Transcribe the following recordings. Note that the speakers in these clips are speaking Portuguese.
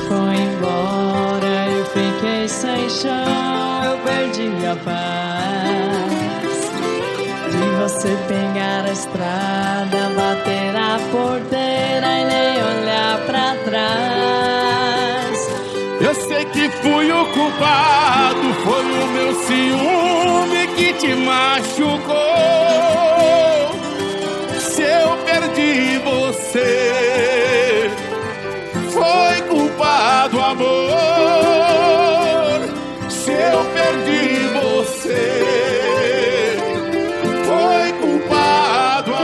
foi embora, eu fiquei sem chão, eu perdi a paz. Vi você pegar a estrada, bater a porteira e nem olhar pra trás. Eu sei que fui o culpado, foi o meu ciúme que te machucou. Se eu perdi você, foi culpado, amor. Se eu perdi você, foi culpado,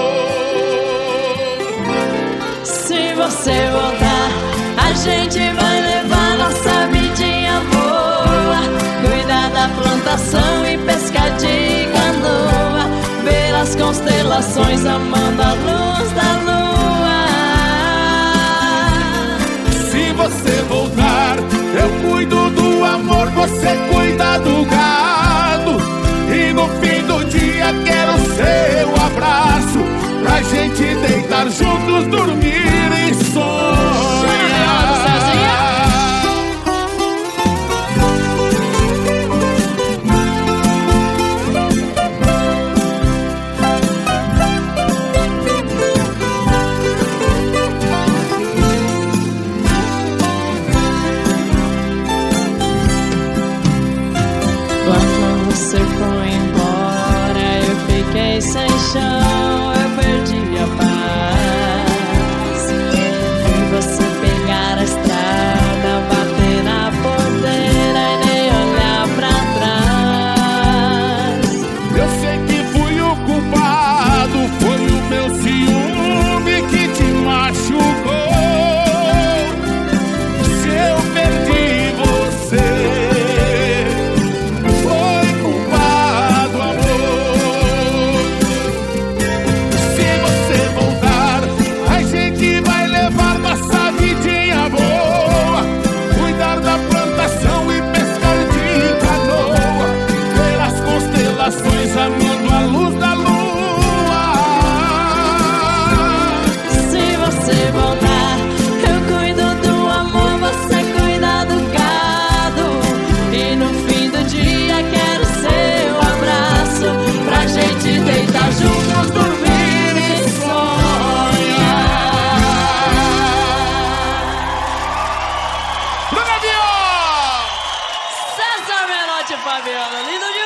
amor. Se você voltar, a gente vai levar nossa vidinha boa, cuidar da plantação e pescar de canoa, ver as constelações amando a luz da lua. Se você voltar, eu cuido do amor, você cuida do gado. E no fim do dia quero seu abraço, pra gente deitar juntos, dormir e sonhar. Quando você foi embora, eu fiquei sem chão, eu perdi a paz. Vi você pegar a estrada, bater na porteira e nem olhar pra trás. Eu sei que fui o culpado, foi o meu ciúme que te machucou. Se eu perdi você, foi culpado, amor. Se você voltar, a gente vai levar nossa vidinha boa, cuidar da plantação e pescar de canoa, ver as constelações amando a luz da lua. Se você voltar, eu cuido do amor, você cuida do gado. E no fim do dia quero seu abraço, pra gente deitar juntos, dormir e sonhar. Bruno Avião! César Menotti e Fabiano, lindo demais!